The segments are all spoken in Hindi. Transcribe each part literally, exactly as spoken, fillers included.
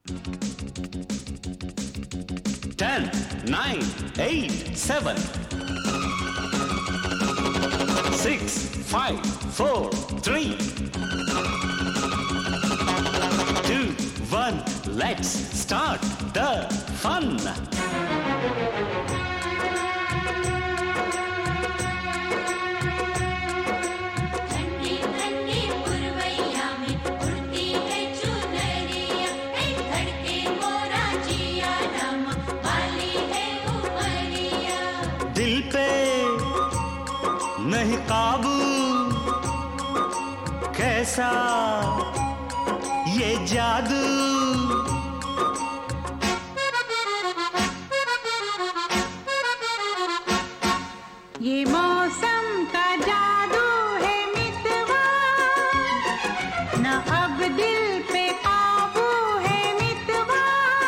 Ten, nine, eight, seven, six, five, four, three, two, one. Let's start the fun. दिल पे नहीं काबू, कैसा ये जादू। ये मौसम का जादू है मितवा, न अब दिल पे काबू है मितवा।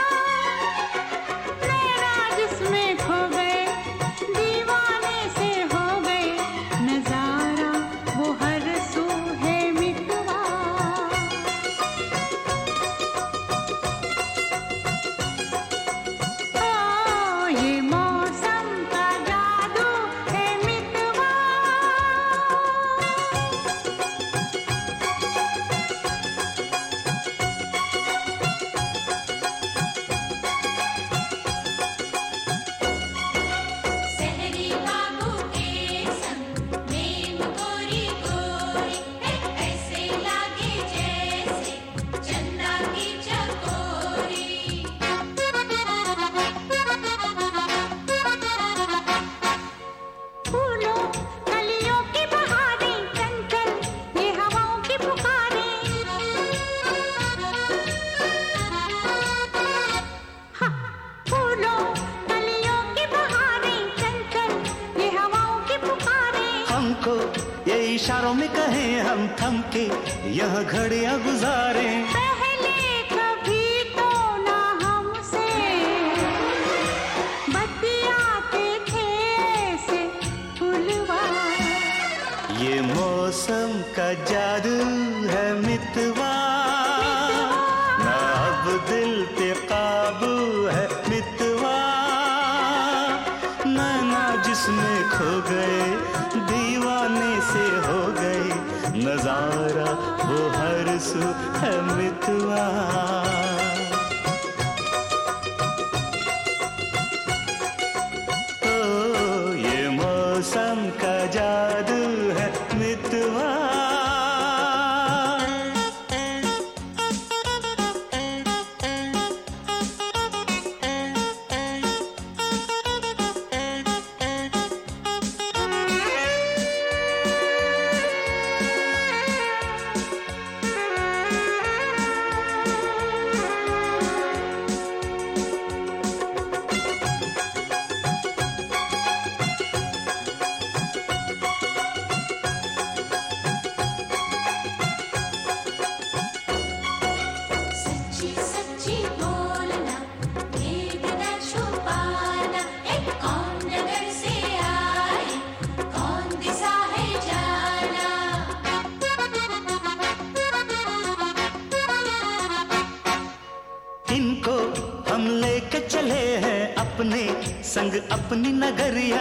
नैना जिसमें खो गए, दीवाने से हो गए, नजारा वो हर सू है मितवा। ओ ये मौसम का जादू है मितवा। सहरी बाबू के संग में गोरी गोरी ऐसे लागे जैसे चंदा की चकोरी। फूलों कलियों की बहारें चंचल ये हवाओं की पुकारें। हाँ, फूलों कलियों की बहारें चंचल ये हवाओं की पुकारें। हमको ये इशारों में कहें, हम थम के यह घड़ियां गुजारें। पहले कभी तो ना हमसे बतियाते थे ऐसे फूलवा। ये मौसम का जादू है मितवा, ना अब दिल पे काबू है मितवा। नैना जिसमें खो गए, दीवाने से हो गए, नजारा वो हर सू है मितवा। ओ ये मौसम का जादू है मितवा। सच्ची सच्ची बोलना, भेद न छुपाना, एक कौन नगर से आए, कौन दिशा है जाना। इनको हम लेके चले हैं अपने संग अपनी नगरिया।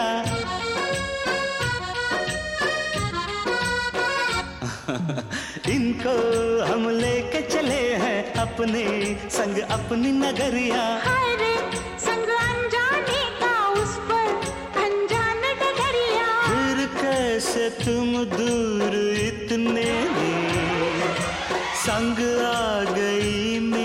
इनको हम लेके चले हैं अपने संग अपनी नगरिया। हर संग अनजाने का उस पर अनजान डगरिया। फिर कैसे तुम दूर इतने में संग आ गई